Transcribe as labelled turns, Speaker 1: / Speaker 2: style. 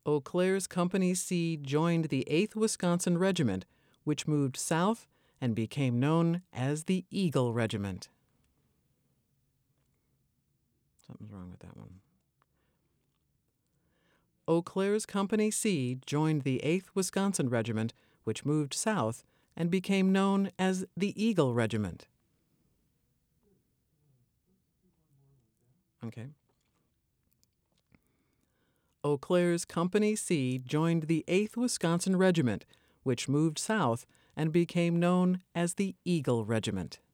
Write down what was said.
Speaker 1: Eau Claire's Company C joined the 8th Wisconsin Regiment, which moved south and became known as the Eagle Regiment. Something's wrong with that one. Eau Claire's Company C joined the 8th Wisconsin Regiment, which moved south and became known as the Eagle Regiment. Okay. Eau Claire's Company C joined the 8th Wisconsin Regiment, which moved south and became known as the Eagle Regiment.